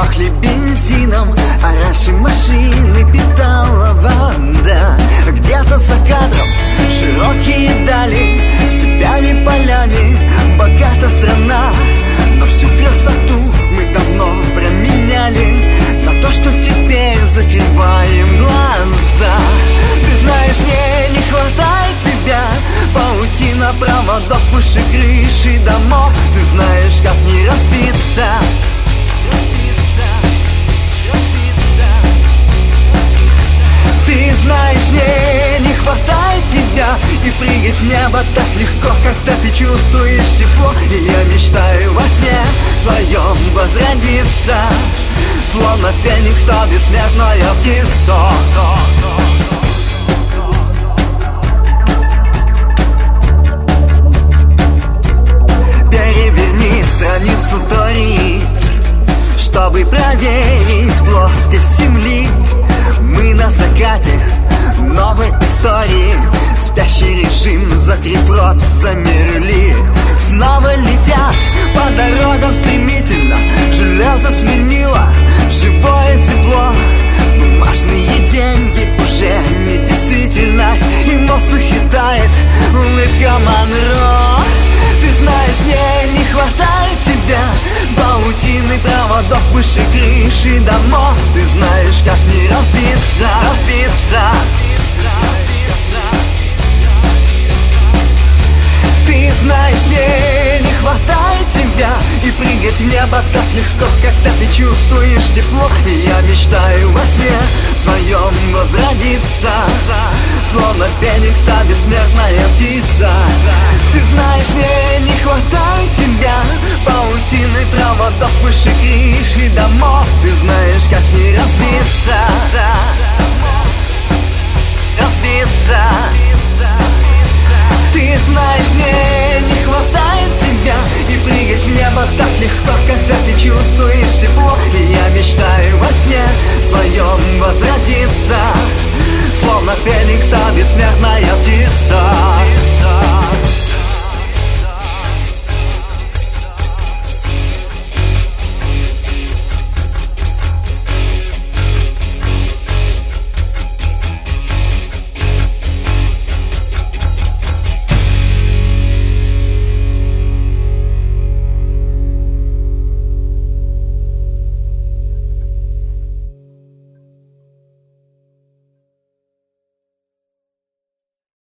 пахли бензином, а раньше машины питала вода. Где-то за кадром широкие дали, степями, полями богата страна. Но всю красоту мы давно променяли на то, что теперь закрываем глаза. Ты знаешь, мне не хватает тебя, паутина проводов выше крыши домов. Ты знаешь, как не разбиться. Ты знаешь, мне не хватает тебя, и прыгать в небо так легко, когда ты чувствуешь тепло. И я мечтаю во сне своем возродиться, словно феникс, то бессмертная птица. Переверни страницу Тори, чтобы проверить плоскость земли. Мы на закате новой истории, спящий режим, закрыв рот, замерли. Снова летят по дорогам стремительно, железо сменило живое тепло. Бумажные деньги уже не действительность, и в воздухе тает улыбка Монро. Ты знаешь, мне не хватает тебя, паутины проводов выше крыши домов. Ты знаешь, как не разбиться. Ты знаешь, мне не хватает тебя, и прыгать в небо так легко, когда ты чувствуешь тепло. И я мечтаю во сне своем возродиться, словно феникс, та бессмертная птица. Ты знаешь, мне не хватает тебя, паутины проводов выше крыши домов. Ты знаешь, как не разбиться. Ты знаешь, мне не хватает тебя, и прыгать в небо так легко, когда ты чувствуешь тепло.